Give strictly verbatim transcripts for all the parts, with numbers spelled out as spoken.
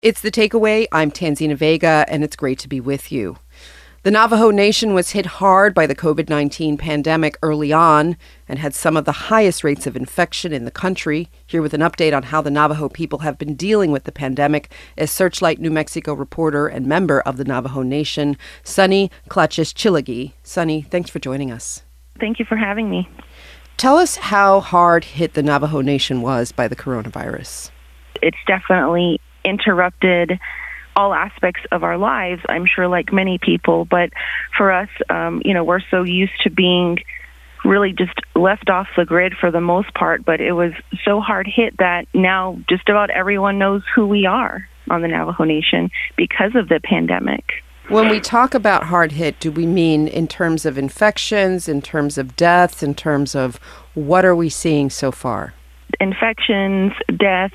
It's The Takeaway. I'm Tanzina Vega, and it's great to be with you. The Navajo Nation was hit hard by the covid nineteen pandemic early on and had some of the highest rates of infection in the country. Here with an update on how the Navajo people have been dealing with the pandemic is Searchlight New Mexico reporter and member of the Navajo Nation, Sunny Klatchis-Tshilagi. Sunny, thanks for joining us. Thank you for having me. Tell us how hard hit the Navajo Nation was by the coronavirus. It's definitely interrupted all aspects of our lives, I'm sure, like many people. But for us, um, you know, we're so used to being really just left off the grid for the most part. But it was so hard hit that now just about everyone knows who we are on the Navajo Nation because of the pandemic. When we talk about hard hit, do we mean in terms of infections, in terms of deaths, in terms of what are we seeing so far? Infections, deaths,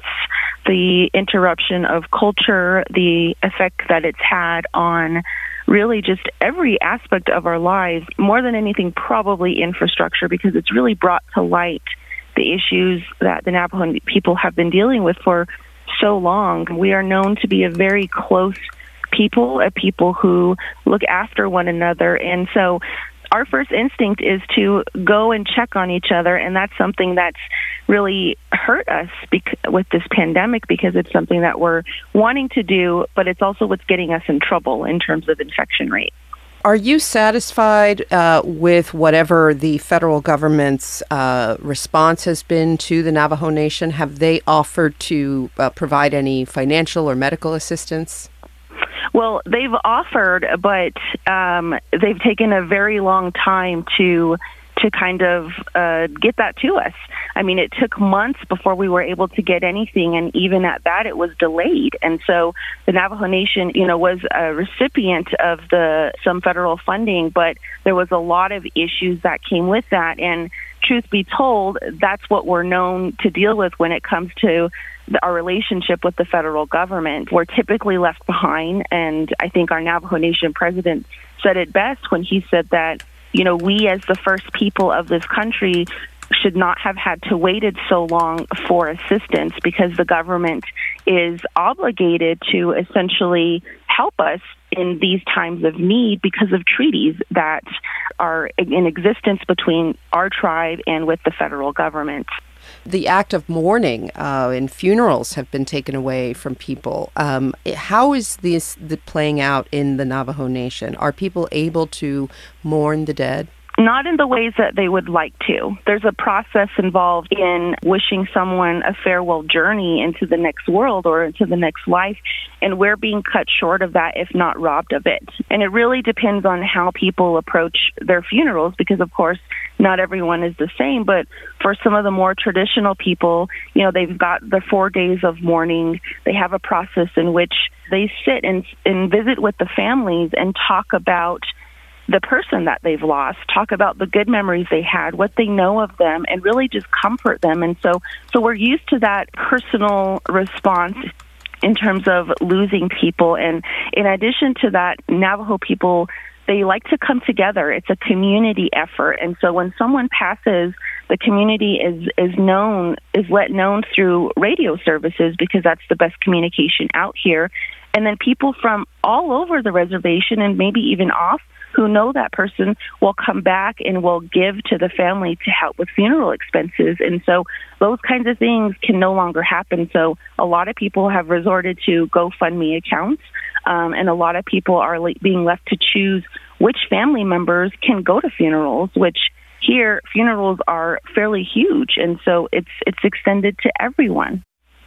the interruption of culture, the effect that it's had on really just every aspect of our lives, more than anything, probably infrastructure, because it's really brought to light the issues that the Navajo people have been dealing with for so long. We are known to be a very close people, a people who look after one another, and so our first instinct is to go and check on each other, and that's something that's really hurt us bec- with this pandemic because it's something that we're wanting to do, but it's also what's getting us in trouble in terms of infection rate. Are you satisfied uh, with whatever the federal government's uh, response has been to the Navajo Nation? Have they offered to uh, provide any financial or medical assistance? Well, they've offered, but um, they've taken a very long time to to kind of uh, get that to us. I mean, it took months before we were able to get anything, and even at that, it was delayed. And so the Navajo Nation, you know, was a recipient of the some federal funding, but there was a lot of issues that came with that. And truth be told, that's what we're known to deal with when it comes to our relationship with the federal government. We're typically left behind, and I think our Navajo Nation president said it best when he said that, you know, we as the first people of this country should not have had to waited so long for assistance because the government is obligated to essentially help us in these times of need because of treaties that are in existence between our tribe and with the federal government. The act of mourning uh, and funerals have been taken away from people. Um, how is this the playing out in the Navajo Nation? Are people able to mourn the dead? Not in the ways that they would like to. There's a process involved in wishing someone a farewell journey into the next world or into the next life, and we're being cut short of that, if not robbed of it. And it really depends on how people approach their funerals because, of course, not everyone is the same, but for some of the more traditional people, you know, they've got the four days of mourning. They have a process in which they sit and, and visit with the families and talk about the person that they've lost, talk about the good memories they had, what they know of them, and really just comfort them. And so, so we're used to that personal response in terms of losing people. And in addition to that, Navajo people, they like to come together. It's a community effort. And so when someone passes, the community is, is known, is let known through radio services because that's the best communication out here. And then people from all over the reservation and maybe even off who know that person will come back and will give to the family to help with funeral expenses. And so those kinds of things can no longer happen. So a lot of people have resorted to GoFundMe accounts, um, and a lot of people are le- being left to choose which family members can go to funerals, which here funerals are fairly huge. And so it's it's extended to everyone.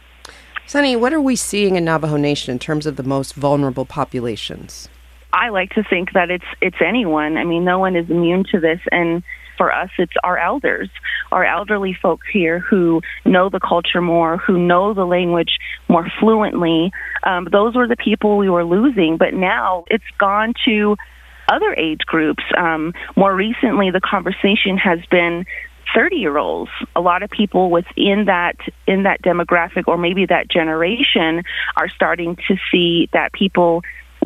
Sunny, what are we seeing in Navajo Nation in terms of the most vulnerable populations? I like to think that it's it's anyone. I mean, no one is immune to this, and for us, it's our elders, our elderly folks here who know the culture more, who know the language more fluently. Um, those were the people we were losing, but now it's gone to other age groups. Um, more recently, the conversation has been thirty-year-olds. A lot of people within that in that demographic or maybe that generation are starting to see that people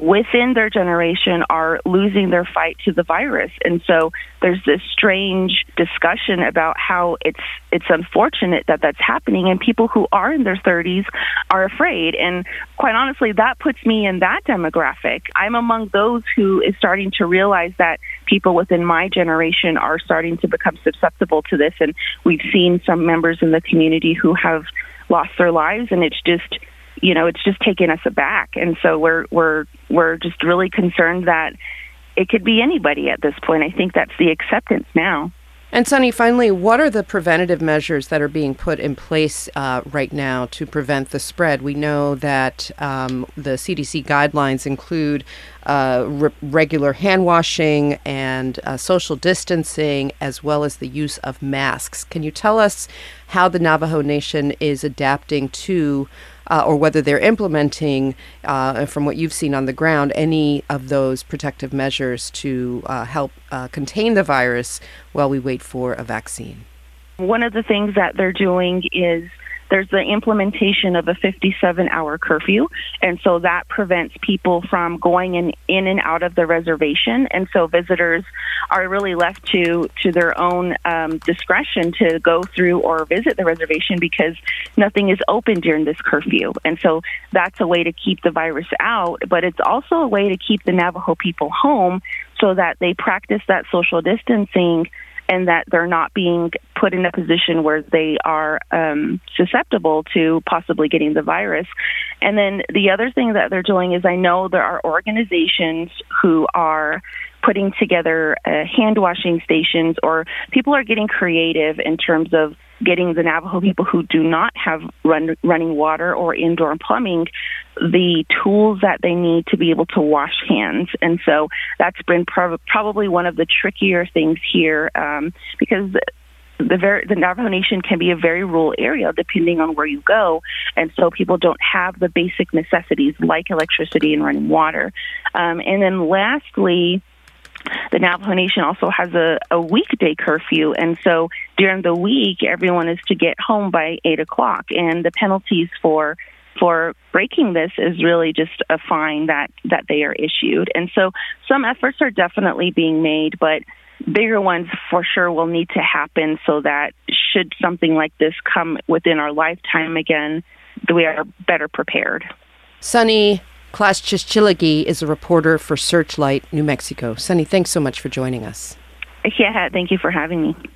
within their generation are losing their fight to the virus. And so there's this strange discussion about how it's it's unfortunate that that's happening, and people who are in their thirties are afraid. And quite honestly, that puts me in that demographic. I'm among those who is starting to realize that people within my generation are starting to become susceptible to this, and we've seen some members in the community who have lost their lives, and it's just you know, it's just taken us aback. And so we're we're we're just really concerned that it could be anybody at this point. I think that's the acceptance now. And Sunny, finally, what are the preventative measures that are being put in place uh, right now to prevent the spread? We know that um, the C D C guidelines include uh, re- regular hand washing and uh, social distancing, as well as the use of masks. Can you tell us how the Navajo Nation is adapting to Uh, or whether they're implementing, uh, from what you've seen on the ground, any of those protective measures to uh, help uh, contain the virus while we wait for a vaccine? One of the things that they're doing is there's the implementation of a fifty-seven hour curfew, and so that prevents people from going in, in and out of the reservation, and so visitors are really left to, to their own um, discretion to go through or visit the reservation because nothing is open during this curfew. And so that's a way to keep the virus out, but it's also a way to keep the Navajo people home so that they practice that social distancing and that they're not being put in a position where they are um, susceptible to possibly getting the virus. And then the other thing that they're doing is I know there are organizations who are putting together uh, hand washing stations, or people are getting creative in terms of getting the Navajo people who do not have run, running water or indoor plumbing the tools that they need to be able to wash hands. And so that's been prob- probably one of the trickier things here um, because the, very, the Navajo Nation can be a very rural area depending on where you go. And so people don't have the basic necessities like electricity and running water. Um, and then lastly, the Navajo Nation also has a, a weekday curfew, and so during the week, everyone is to get home by eight o'clock, and the penalties for for breaking this is really just a fine that, that they are issued. And so some efforts are definitely being made, but bigger ones for sure will need to happen so that should something like this come within our lifetime again, we are better prepared. Sunny Clash-Chichilagi is a reporter for Searchlight New Mexico. Sunny, thanks so much for joining us. Yeah, thank you for having me.